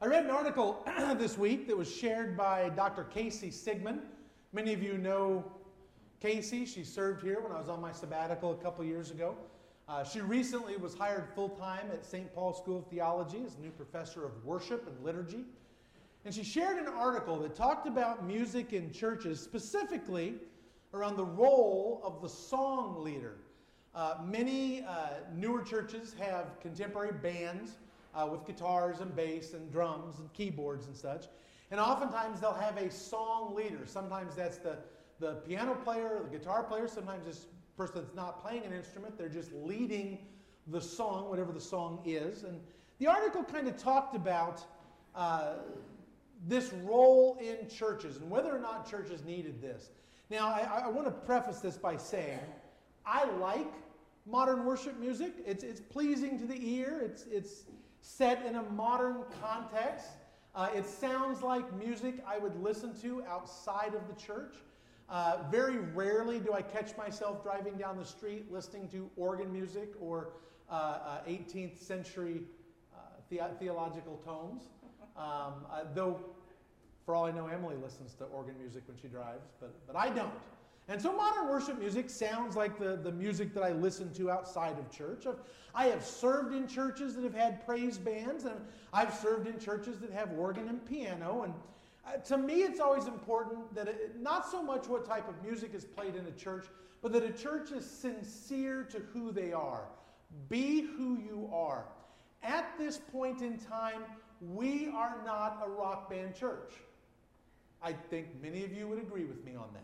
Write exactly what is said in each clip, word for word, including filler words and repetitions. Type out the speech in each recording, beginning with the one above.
read an article this week that was shared by Doctor Casey Sigmund. Many of you know Casey. She served here when I was on my sabbatical a couple years ago. Uh, she recently was hired full-time at Saint Paul School of Theology as a new professor of worship and liturgy. And she shared an article that talked about music in churches, specifically around the role of the song leader. Uh, many uh, newer churches have contemporary bands uh, with guitars and bass and drums and keyboards and such. And oftentimes they'll have a song leader. Sometimes that's the, the piano player or the guitar player. Sometimes it's a person that's not playing an instrument. They're just leading the song, whatever the song is. And the article kind of talked about uh, this role in churches and whether or not churches needed this. Now, I, I want to preface this by saying I like modern worship music. It's, it's pleasing to the ear. It's, it's set in a modern context. Uh, it sounds like music I would listen to outside of the church. Uh, very rarely do I catch myself driving down the street listening to organ music or uh, uh, eighteenth century uh, the- theological tomes. Um, uh, though, for all I know, Emily listens to organ music when she drives, but, but I don't. And so modern worship music sounds like the, the music that I listen to outside of church. I've, I have served in churches that have had praise bands, and I've served in churches that have organ and piano. And uh, to me, it's always important that it, not so much what type of music is played in a church, but that a church is sincere to who they are. Be who you are. At this point in time, we are not a rock band church. I think many of you would agree with me on that.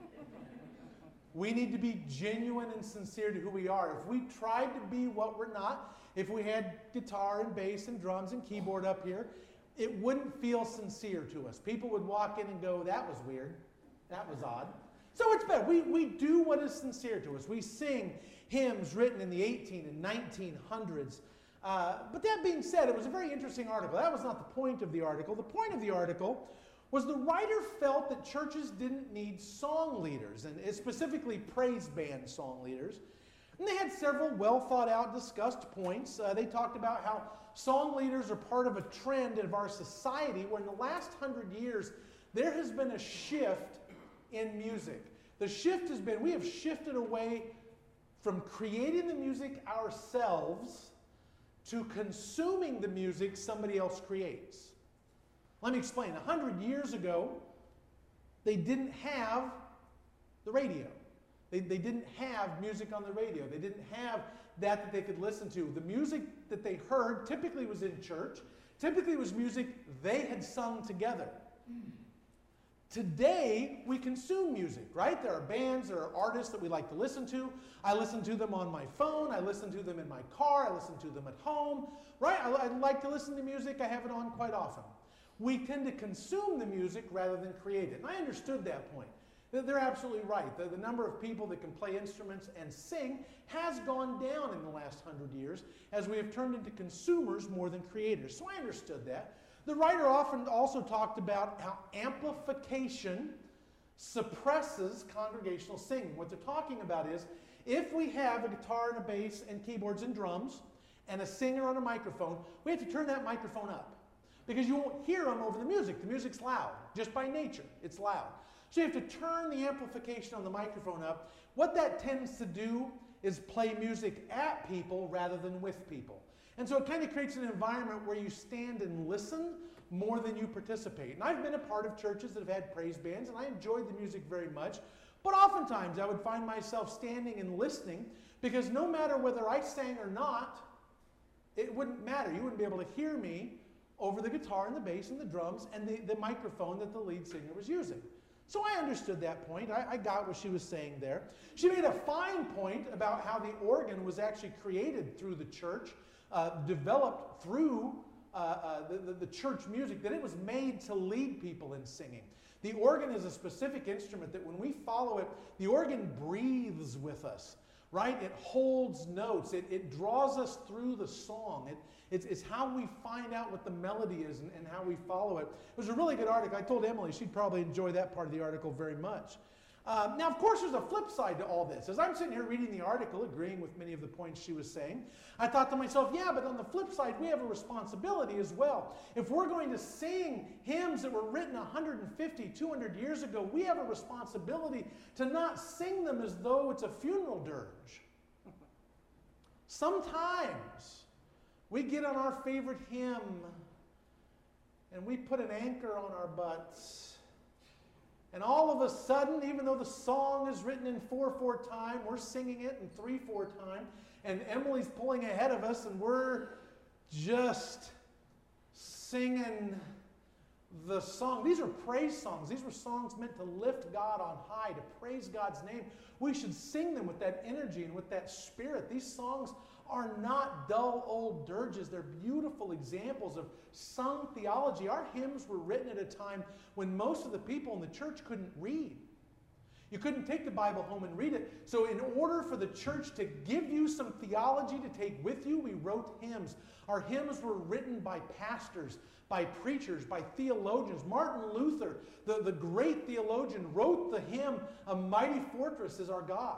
We need to be genuine and sincere to who we are. If we tried to be what we're not, if we had guitar and bass and drums and keyboard up here, it wouldn't feel sincere to us. People would walk in and go, that was weird. That was odd. So it's better. We, we do what is sincere to us. We sing hymns written in the eighteen and nineteen hundreds. Uh, but that being said, it was a very interesting article. That was not the point of the article. The point of the article was the writer felt that churches didn't need song leaders, and specifically praise band song leaders. And they had several well thought out, discussed points. Uh, they talked about how song leaders are part of a trend of our society where in the last hundred years there has been a shift in music. The shift has been, we have shifted away from creating the music ourselves to consuming the music somebody else creates. Let me explain. A hundred years ago, they didn't have the radio. They, they didn't have music on the radio. They didn't have that that they could listen to. The music that they heard typically was in church. Typically it was music they had sung together. Today, we consume music, right? There are bands, there are artists that we like to listen to. I listen to them on my phone. I listen to them in my car. I listen to them at home, right? I, I like to listen to music. I have it on quite often. We tend to consume the music rather than create it. And I understood that point. They're absolutely right. The, the number of people that can play instruments and sing has gone down in the last hundred years as we have turned into consumers more than creators. So I understood that. The writer often also talked about how amplification suppresses congregational singing. What they're talking about is if we have a guitar and a bass and keyboards and drums and a singer on a microphone, we have to turn that microphone up. Because you won't hear them over the music. The music's loud, just by nature. It's loud. So you have to turn the amplification on the microphone up. What that tends to do is play music at people rather than with people. And so it kind of creates an environment where you stand and listen more than you participate. And I've been a part of churches that have had praise bands, and I enjoyed the music very much. But oftentimes I would find myself standing and listening because no matter whether I sang or not, it wouldn't matter. You wouldn't be able to hear me over the guitar and the bass and the drums and the, the microphone that the lead singer was using. So I understood that point. I, I got what she was saying there. She made a fine point about how the organ was actually created through the church, uh, developed through uh, uh, the, the, the church music, that it was made to lead people in singing. The organ is a specific instrument that when we follow it, the organ breathes with us, right? It holds notes. It, it draws us through the song. It, It's, it's how we find out what the melody is and, and how we follow it. It was a really good article. I told Emily she'd probably enjoy that part of the article very much. Uh, now, of course, there's a flip side to all this. As I'm sitting here reading the article, agreeing with many of the points she was saying, I thought to myself, yeah, but on the flip side, we have a responsibility as well. If we're going to sing hymns that were written one hundred fifty, two hundred years ago, we have a responsibility to not sing them as though it's a funeral dirge. Sometimes we get on our favorite hymn and we put an anchor on our butts. And all of a sudden, even though the song is written in four four time, we're singing it in three four time, and Emily's pulling ahead of us, and we're just singing the song. These are praise songs. These were songs meant to lift God on high, to praise God's name. We should sing them with that energy and with that spirit. These songs are not dull old dirges. They're beautiful examples of sung theology. Our hymns were written at a time when most of the people in the church couldn't read. You couldn't take the Bible home and read it. So in order for the church to give you some theology to take with you, we wrote hymns. Our hymns were written by pastors, by preachers, by theologians. Martin Luther, the, the great theologian, wrote the hymn, "A Mighty Fortress is Our God."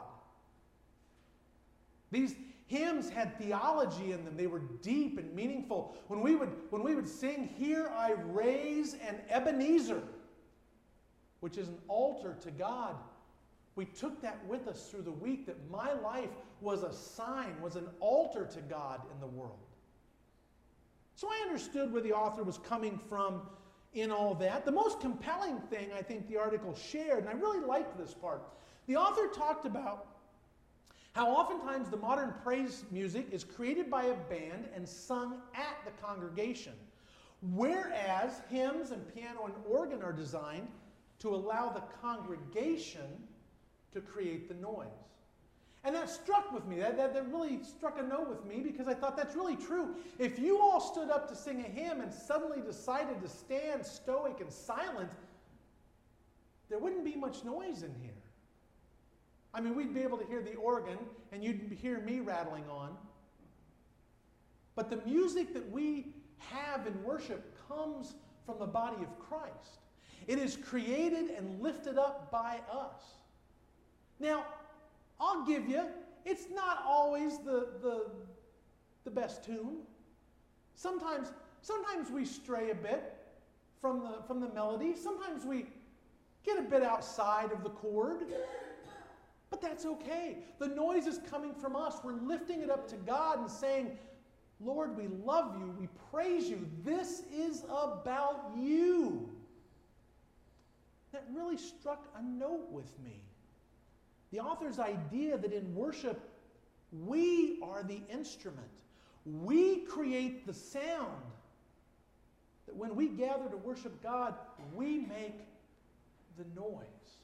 These hymns had theology in them. They were deep and meaningful. When we would, when we would sing, "Here I raise an Ebenezer," which is an altar to God, we took that with us through the week, that my life was a sign, was an altar to God in the world. So I understood where the author was coming from in all that. The most compelling thing I think the article shared, and I really liked this part, the author talked about how oftentimes the modern praise music is created by a band and sung at the congregation, whereas hymns and piano and organ are designed to allow the congregation to create the noise. And that struck with me. That, that, that really struck a note with me, because I thought that's really true. If you all stood up to sing a hymn and suddenly decided to stand stoic and silent, there wouldn't be much noise in here. I mean, we'd be able to hear the organ, and you'd hear me rattling on. But the music that we have in worship comes from the body of Christ. It is created and lifted up by us. Now, I'll give you, it's not always the, the, the best tune. Sometimes, sometimes we stray a bit from the, from the melody. Sometimes we get a bit outside of the chord. But that's okay. The noise is coming from us. We're lifting it up to God and saying, "Lord, we love you. We praise you. This is about you." That really struck a note with me. The author's idea that in worship, we are the instrument. We create the sound. That when we gather to worship God, we make the noise.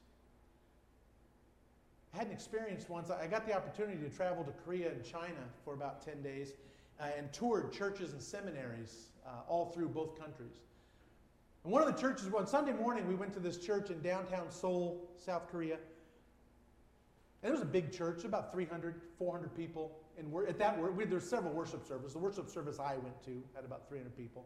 I had an experience once. I got the opportunity to travel to Korea and China for about ten days uh, and toured churches and seminaries uh, all through both countries. And one of the churches, well, on Sunday morning, we went to this church in downtown Seoul, South Korea. And it was a big church, about three hundred, four hundred people. And we're, at that, we, there's several worship services. The worship service I went to had about three hundred people.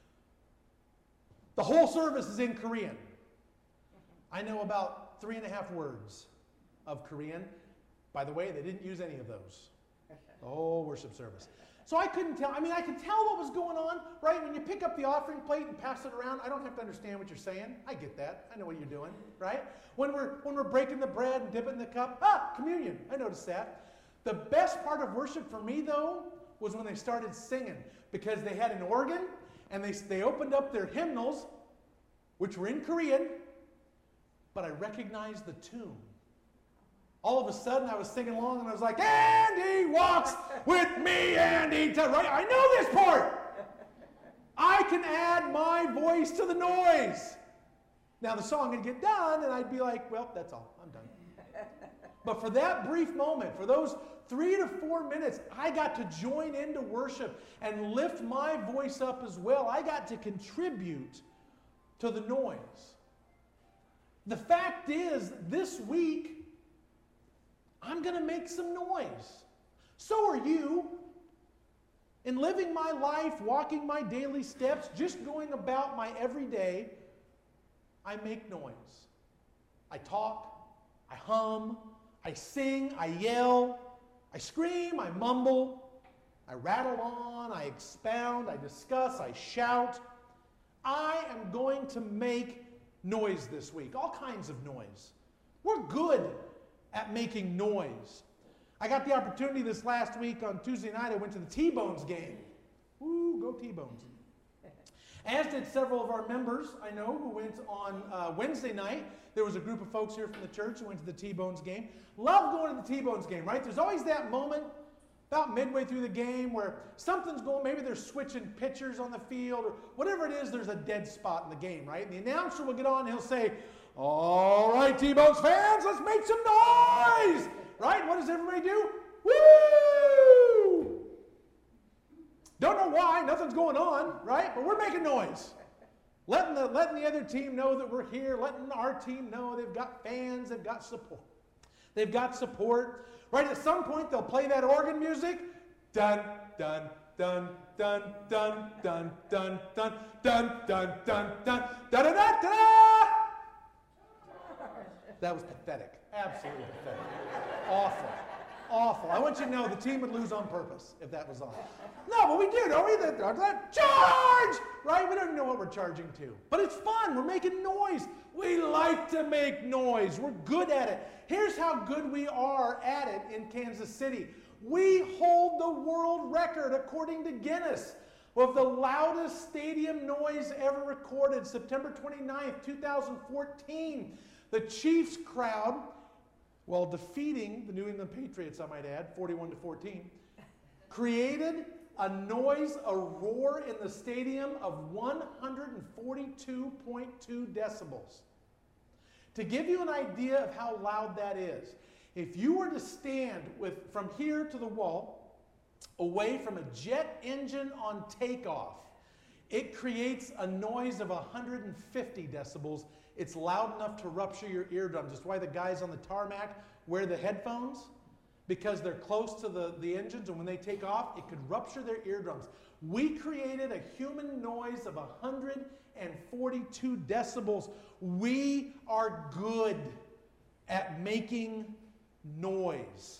The whole service is in Korean. I know about three and a half words of Korean. By the way, they didn't use any of those. The whole worship service. So I couldn't tell. I mean, I could tell what was going on, right? When you pick up the offering plate and pass it around, I don't have to understand what you're saying. I get that. I know what you're doing, right? When we're, when we're breaking the bread and dipping the cup, ah, communion. I noticed that. The best part of worship for me, though, was when they started singing, because they had an organ, and they, they opened up their hymnals, which were in Korean, but I recognized the tune. All of a sudden, I was singing along, and I was like, "Andy walks with me, Andy." Right? I know this part. I can add my voice to the noise. Now, the song would get done, and I'd be like, "Well, that's all. I'm done." But for that brief moment, for those three to four minutes, I got to join into worship and lift my voice up as well. I got to contribute to the noise. The fact is, this week, I'm going to make some noise. So are you. In living my life, walking my daily steps, just going about my everyday, I make noise. I talk, I hum, I sing, I yell, I scream, I mumble, I rattle on, I expound, I discuss, I shout. I am going to make noise this week, all kinds of noise. We're good at making noise. I got the opportunity this last week on Tuesday night. I went to the T-Bones game. Woo, go T-Bones. As did several of our members, I know, who went on uh, Wednesday night. There was a group of folks here from the church who went to the T-Bones game. Love going to the T-Bones game, right? There's always that moment about midway through the game where something's going, maybe they're switching pitchers on the field or whatever it is, there's a dead spot in the game, right? And the announcer will get on and he'll say, all right, T-Bones fans, let's make some noise, right? What does everybody do? Woo! Don't know why, nothing's going on, right? But we're making noise. Letting the, letting the other team know that we're here, letting our team know they've got fans, they've got support. They've got support. Right, at some point they'll play that organ music. Dun, dun, dun, dun, dun, dun, dun, dun, dun, dun, dun, dun, da da da da. That was pathetic. Absolutely pathetic. Awful. Awful. I want you to know the team would lose on purpose if that was on. No, but we do, don't we? That, that charge! Right? We don't even know what we're charging to. But it's fun. We're making noise. We like to make noise. We're good at it. Here's how good we are at it in Kansas City. We hold the world record, according to Guinness, of the loudest stadium noise ever recorded. September twenty-ninth, two thousand fourteen. The Chiefs crowd, while defeating the New England Patriots, I might add, forty-one to fourteen, created a noise, a roar in the stadium of one hundred forty-two point two decibels. To give you an idea of how loud that is, if you were to stand with from here to the wall, away from a jet engine on takeoff, it creates a noise of one hundred fifty decibels. It's loud enough to rupture your eardrums. That's why the guys on the tarmac wear the headphones, because they're close to the, the engines, and when they take off, it could rupture their eardrums. We created a human noise of one hundred forty-two decibels. We are good at making noise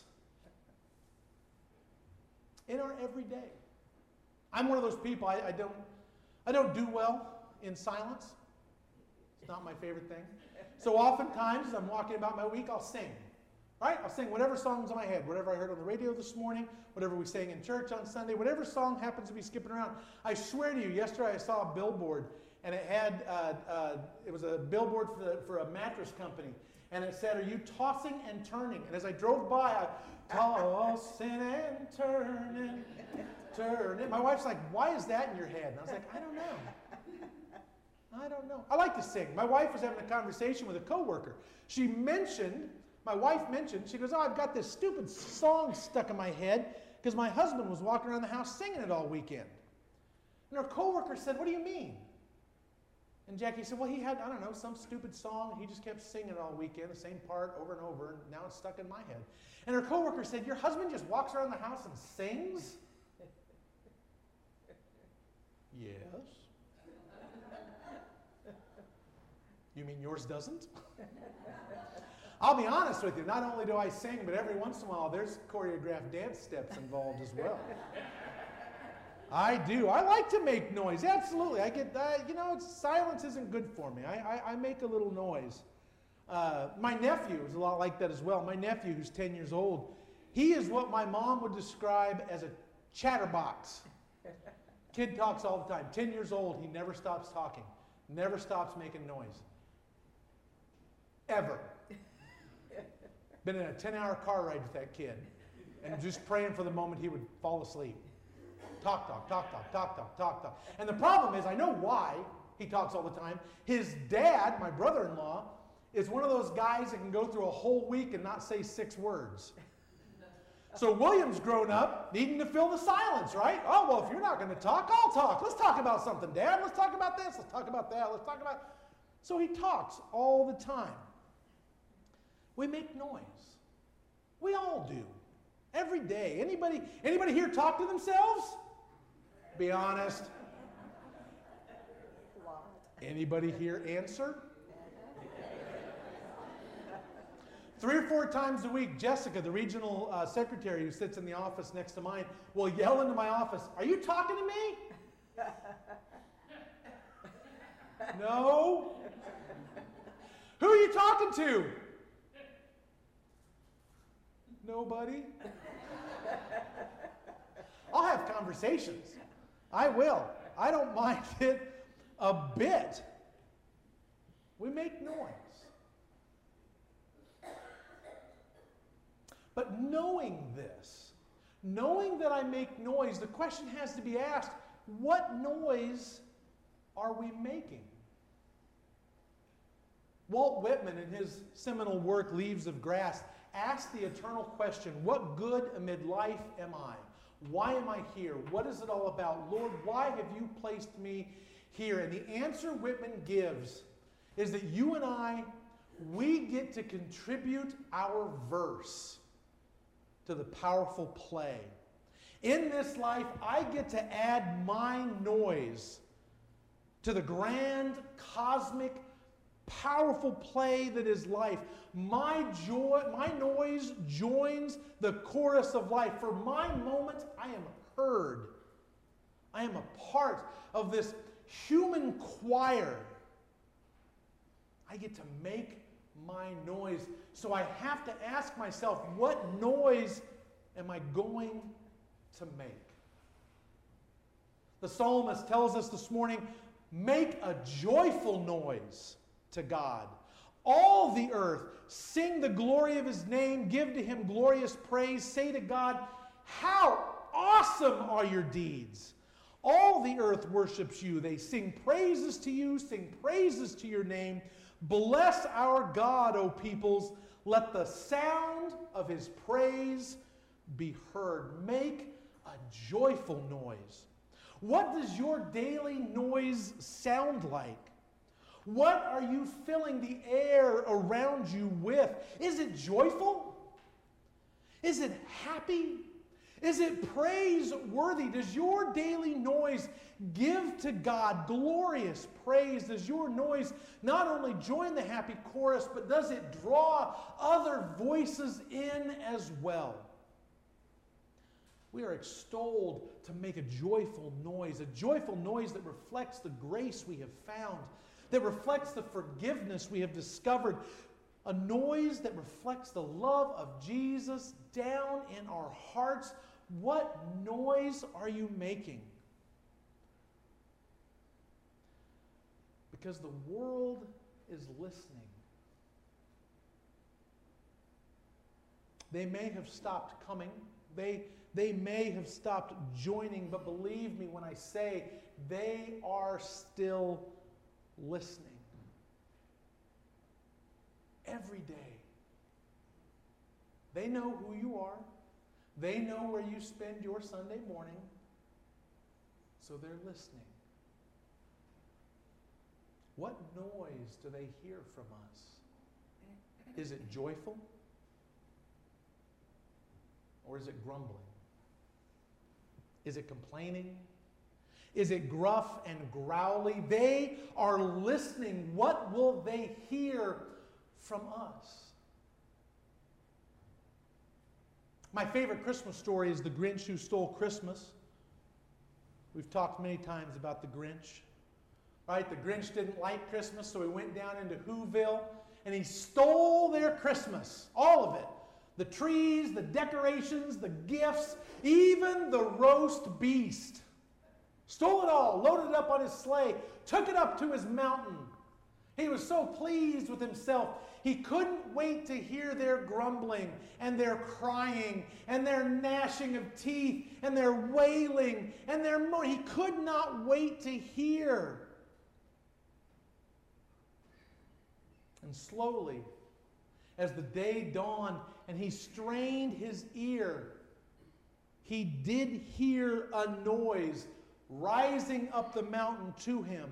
in our everyday. I'm one of those people, I, I, don't, I don't do well in silence. It's not my favorite thing. So oftentimes, as I'm walking about my week, I'll sing. Right? I'll sing whatever song's in my head, whatever I heard on the radio this morning, whatever we sang in church on Sunday, whatever song happens to be skipping around. I swear to you, yesterday I saw a billboard, and it had, uh, uh, it was a billboard for, the, for a mattress company, and it said, are you tossing and turning? And as I drove by, I, tossing and turning, turning. My wife's like, why is that in your head? And I was like, I don't know. I don't know. I like to sing. My wife was having a conversation with a coworker. She mentioned, my wife mentioned, she goes, oh, I've got this stupid song stuck in my head because my husband was walking around the house singing it all weekend. And her coworker said, what do you mean? And Jackie said, well, he had, I don't know, some stupid song. He just kept singing it all weekend, the same part over and over, and now it's stuck in my head. And her coworker said, your husband just walks around the house and sings? Yes. You mean yours doesn't? I'll be honest with you, not only do I sing, but every once in a while there's choreographed dance steps involved as well. I do. I like to make noise. Absolutely. I get, uh, you know, it's, silence isn't good for me. I, I, I make a little noise. Uh, my nephew is a lot like that as well. My nephew, who's ten years old, he is what my mom would describe as a chatterbox. Kid talks all the time. ten years old, he never stops talking. Never stops making noise. Ever. Been in a ten-hour car ride with that kid and just praying for the moment he would fall asleep. Talk, talk, talk, talk, talk, talk, talk, talk. And the problem is, I know why he talks all the time. His dad, my brother-in-law, is one of those guys that can go through a whole week and not say six words. So William's grown up needing to fill the silence, right? Oh, well, if you're not going to talk, I'll talk. Let's talk about something, Dad. Let's talk about this. Let's talk about that. Let's talk about... So he talks all the time. We make noise. We all do. Every day. Anybody, anybody here talk to themselves? Be honest. Anybody here answer? Three or four times a week, Jessica, the regional uh, secretary who sits in the office next to mine, will yell into my office, "Are you talking to me?" No. Who are you talking to? Nobody. I'll have conversations. I will. I don't mind it a bit. We make noise. But knowing this, knowing that I make noise, the question has to be asked, what noise are we making? Walt Whitman, in his seminal work, Leaves of Grass, asked the eternal question, what good amid life am I? Why am I here? What is it all about? Lord, why have you placed me here? And the answer Whitman gives is that you and I, we get to contribute our verse to the powerful play. In this life, I get to add my noise to the grand, cosmic, powerful play that is life. My joy, my noise joins the chorus of life. For my moment, I am heard. I am a part of this human choir. I get to make my noise. So I have to ask myself, what noise am I going to make? The psalmist tells us this morning, make a joyful noise to God. All the earth, sing the glory of his name, give to him glorious praise, say to God, how awesome are your deeds. All the earth worships you. They sing praises to you, sing praises to your name. Bless our God, O peoples. Let the sound of his praise be heard. Make a joyful noise. What does your daily noise sound like? What are you filling the air around you with? Is it joyful? Is it happy? Is it praiseworthy? Does your daily noise give to God glorious praise? Does your noise not only join the happy chorus, but does it draw other voices in as well? We are extolled to make a joyful noise, a joyful noise that reflects the grace we have found, that reflects the forgiveness we have discovered, a noise that reflects the love of Jesus down in our hearts. What noise are you making? Because the world is listening. They may have stopped coming. They, they may have stopped joining, but believe me when I say they are still listening. Every day. They know who you are. They know where you spend your Sunday morning. So they're listening. What noise do they hear from us? Is it joyful? Or is it grumbling? Is it complaining? Is it gruff and growly? They are listening. What will they hear from us? My favorite Christmas story is The Grinch Who Stole Christmas. We've talked many times about the Grinch. Right? The Grinch didn't like Christmas, so he went down into Whoville and he stole their Christmas. All of it. The trees, the decorations, the gifts, even the roast beast. Stole it all, loaded it up on his sleigh, took it up to his mountain. He was so pleased with himself. He couldn't wait to hear their grumbling and their crying and their gnashing of teeth and their wailing and their moaning. He could not wait to hear. And slowly, as the day dawned and he strained his ear, he did hear a noise rising up the mountain to him.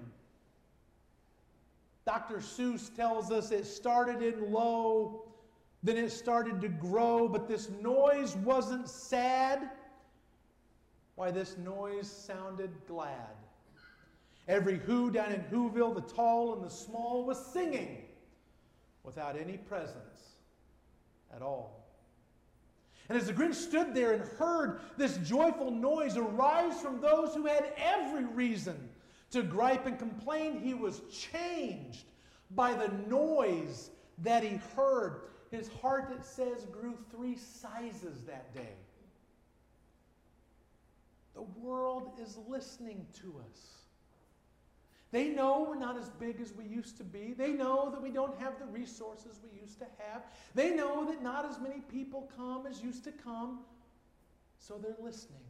Doctor Seuss tells us it started in low, then it started to grow, but this noise wasn't sad. Why, this noise sounded glad. Every who down in Whoville, the tall and the small, was singing without any presents at all. And as the Grinch stood there and heard this joyful noise arise from those who had every reason to gripe and complain, he was changed by the noise that he heard. His heart, it says, grew three sizes that day. The world is listening to us. They know we're not as big as we used to be. They know that we don't have the resources we used to have. They know that not as many people come as used to come. So they're listening.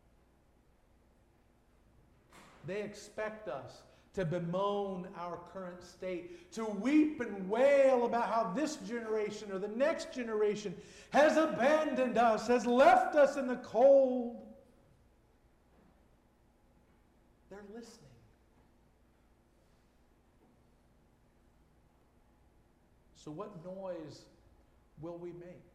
They expect us to bemoan our current state, to weep and wail about how this generation or the next generation has abandoned us, has left us in the cold. They're listening. So what noise will we make?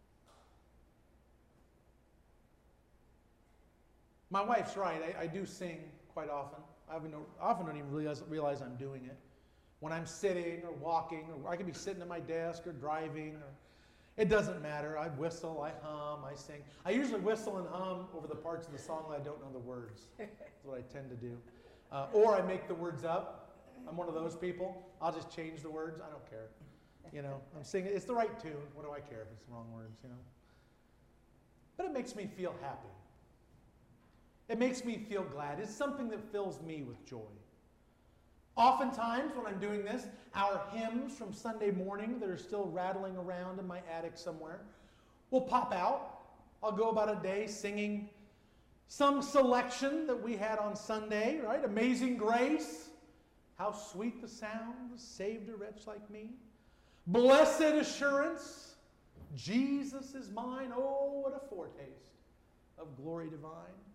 My wife's right. I, I do sing quite often. I often don't even realize, realize I'm doing it. When I'm sitting or walking, or I could be sitting at my desk or driving, or it doesn't matter. I whistle, I hum, I sing. I usually whistle and hum over the parts of the song that I don't know the words. That's what I tend to do. Uh, or I make the words up. I'm one of those people. I'll just change the words. I don't care. You know, I'm singing. It's the right tune. What do I care if it's the wrong words, you know? But it makes me feel happy. It makes me feel glad. It's something that fills me with joy. Oftentimes when I'm doing this, our hymns from Sunday morning that are still rattling around in my attic somewhere will pop out. I'll go about a day singing some selection that we had on Sunday, right? Amazing Grace. How sweet the sound saved a wretch like me. Blessed assurance, Jesus is mine. Oh, what a foretaste of glory divine.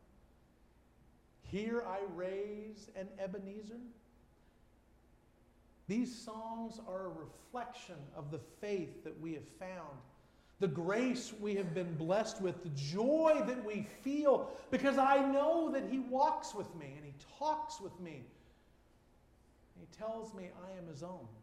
Here I raise an Ebenezer. These songs are a reflection of the faith that we have found, the grace we have been blessed with, the joy that we feel because I know that he walks with me and he talks with me. He tells me I am his own.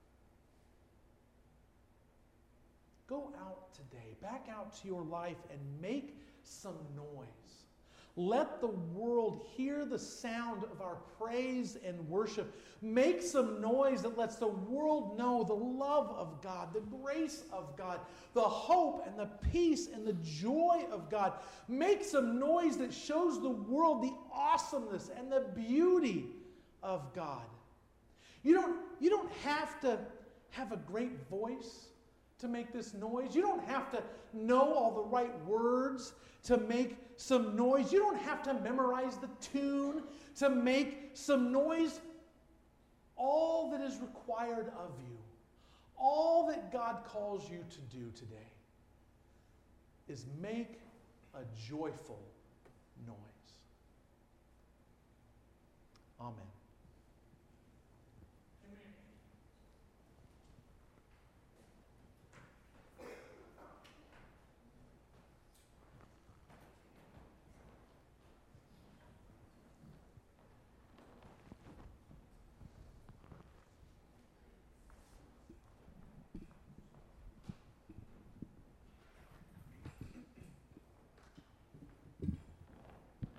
Go out today, back out to your life and make some noise. Let the world hear the sound of our praise and worship. Make some noise that lets the world know the love of God, the grace of God, the hope and the peace and the joy of God. Make some noise that shows the world the awesomeness and the beauty of God. You don't, you don't have to have a great voice to make this noise. You don't have to know all the right words to make some noise. You don't have to memorize the tune to make some noise. All that is required of you, all that God calls you to do today, is make a joyful noise. Amen.